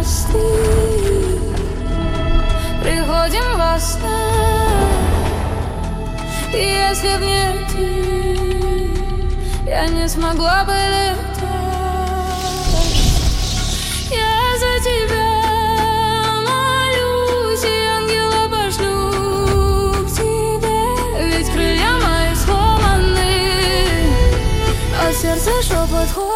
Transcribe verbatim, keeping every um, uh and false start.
мосты приходим во сне. И если б не ты, я не смогла бы летать. Я за тебя молюсь, и ангела пошлю к тебе. Ведь крылья мои сломаны, а сердце шепот.